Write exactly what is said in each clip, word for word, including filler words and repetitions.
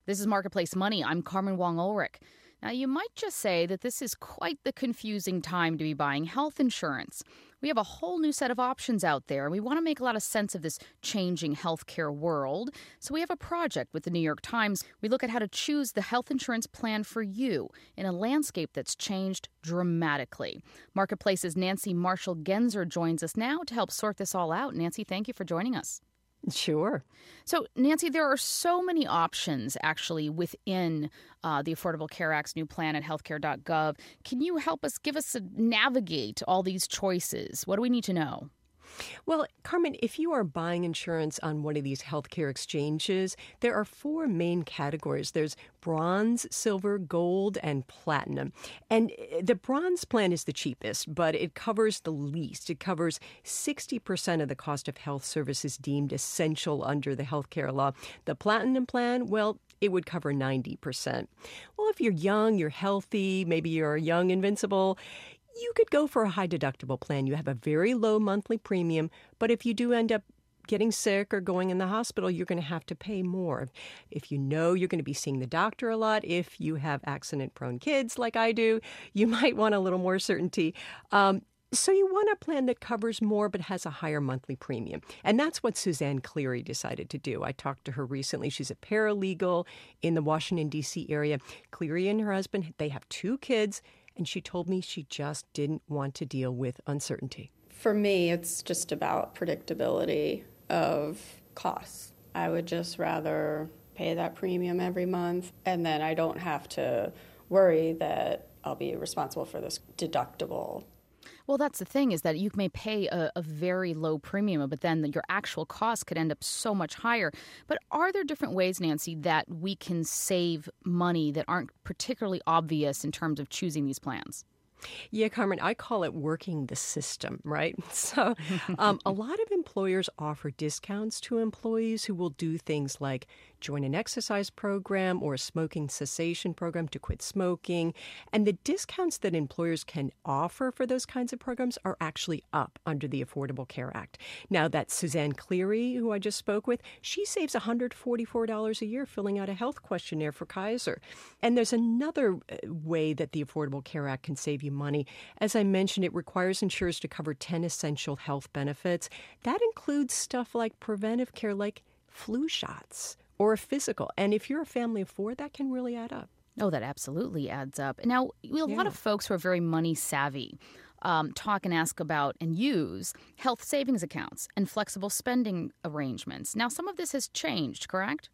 This is Marketplace Money. I'm Carmen Wong Ulrich. Now, you might just say that this is quite the confusing time to be buying health insurance. We have a whole new set of options out there, and we want to make a lot of sense of this changing healthcare world. So we have a project with the New York Times. We look at how to choose the health insurance plan for you in a landscape that's changed dramatically. Marketplace's Nancy Marshall-Genzer joins us now to help sort this all out. Nancy, thank you for joining us. Sure. So, Nancy, there are so many options actually within uh, the Affordable Care Act's new plan at healthcare dot gov. Can you help us, give us a navigate all these choices? What do we need to know? Well, Carmen, if you are buying insurance on one of these healthcare exchanges, there are four main categories. There's bronze, silver, gold, and platinum. And the bronze plan is the cheapest, but it covers the least. It covers sixty percent of the cost of health services deemed essential under the healthcare law. The platinum plan, well, it would cover ninety percent. Well, if you're young, you're healthy, maybe you're young, invincible, you could go for a high deductible plan. You have a very low monthly premium, but if you do end up getting sick or going in the hospital, you're going to have to pay more. If you know you're going to be seeing the doctor a lot, if you have accident-prone kids like I do, you might want a little more certainty. Um, so you want a plan that covers more but has a higher monthly premium. And that's what Suzanne Cleary decided to do. I talked to her recently. She's a paralegal in the Washington, D C area. Cleary and her husband, they have two kids. And she told me she just didn't want to deal with uncertainty. For me, it's just about predictability of costs. I would just rather pay that premium every month, and then I don't have to worry that I'll be responsible for this deductible. Well, that's the thing, is that you may pay a, a very low premium, but then the, your actual cost could end up so much higher. But are there different ways, Nancy, that we can save money that aren't particularly obvious in terms of choosing these plans? Yeah, Carmen, I call it working the system, right? So um, a lot of employers offer discounts to employees who will do things like join an exercise program or a smoking cessation program to quit smoking. And the discounts that employers can offer for those kinds of programs are actually up under the Affordable Care Act. Now, that Suzanne Cleary, who I just spoke with, she saves one hundred forty-four dollars a year filling out a health questionnaire for Kaiser. And there's another way that the Affordable Care Act can save you money. As I mentioned, it requires insurers to cover ten essential health benefits. That includes stuff like preventive care, like flu shots or a physical. And if you're a family of four, that can really add up. Oh, that absolutely adds up. Now, a Yeah. lot of folks who are very money savvy um, talk and ask about and use health savings accounts and flexible spending arrangements. Now, some of this has changed, correct?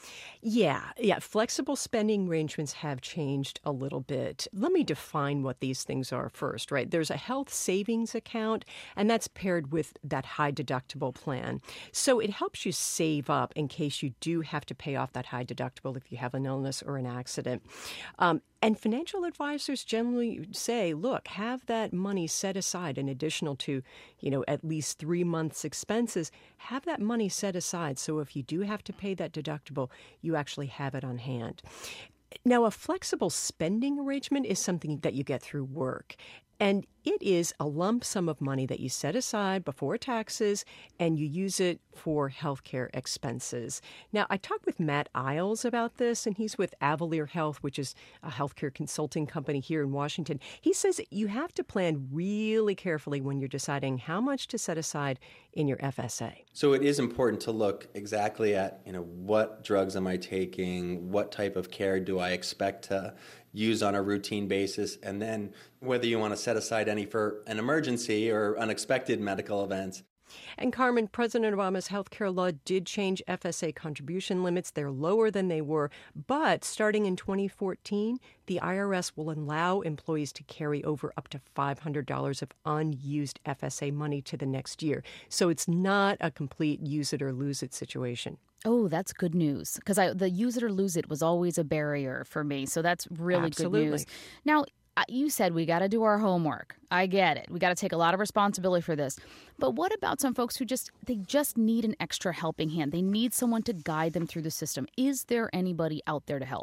Yeah, yeah. Flexible spending arrangements have changed a little bit. Let me define what these things are first, right? There's a health savings account, and that's paired with that high deductible plan. So it helps you save up in case you do have to pay off that high deductible if you have an illness or an accident. Um, And financial advisors generally say, look, have that money set aside in additional to, you know, at least three months' expenses. Have that money set aside so if you do have to pay that deductible, you actually have it on hand. Now, a flexible spending arrangement is something that you get through work. And it is a lump sum of money that you set aside before taxes, and you use it for healthcare expenses. Now, I talked with Matt Isles about this, and he's with Avalier Health, which is a healthcare consulting company here in Washington. He says you have to plan really carefully when you're deciding how much to set aside in your F S A. So it is important to look exactly at, you know, what drugs am I taking, what type of care do I expect to use on a routine basis, and then whether you want to set aside any for an emergency or unexpected medical events. And Carmen, President Obama's health care law did change F S A contribution limits. They're lower than they were. But starting in twenty fourteen, the I R S will allow employees to carry over up to five hundred dollars of unused F S A money to the next year. So it's not a complete use it or lose it situation. Oh, that's good news, because I the use it or lose it was always a barrier for me. So that's really Absolutely. good news. Now, you said we got to do our homework. I get it. We got to take a lot of responsibility for this. But what about some folks who just, they just need an extra helping hand? They need someone to guide them through the system. Is there anybody out there to help?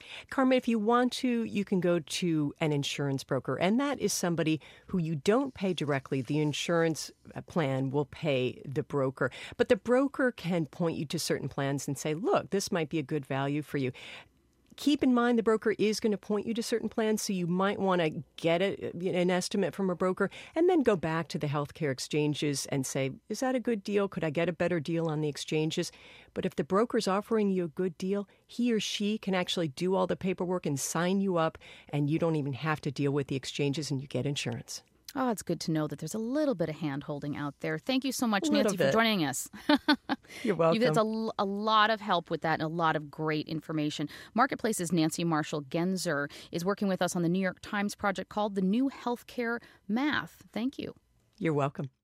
Carmen, if you want to, you can go to an insurance broker, and that is somebody who you don't pay directly. The insurance plan will pay the broker, but the broker can point you to certain plans and say, look, this might be a good value for you. Keep in mind the broker is going to point you to certain plans, so you might want to get a, an estimate from a broker and then go back to the healthcare exchanges and say, is that a good deal? Could I get a better deal on the exchanges? But if the broker's offering you a good deal, he or she can actually do all the paperwork and sign you up, and you don't even have to deal with the exchanges, and you get insurance. Oh, it's good to know that there's a little bit of hand-holding out there. Thank you so much, A Nancy, little for bit. joining us. You're welcome. That's a, l- a lot of help with that and a lot of great information. Marketplace's Nancy Marshall Genzer is working with us on the New York Times project called The New Healthcare Math. Thank you. You're welcome.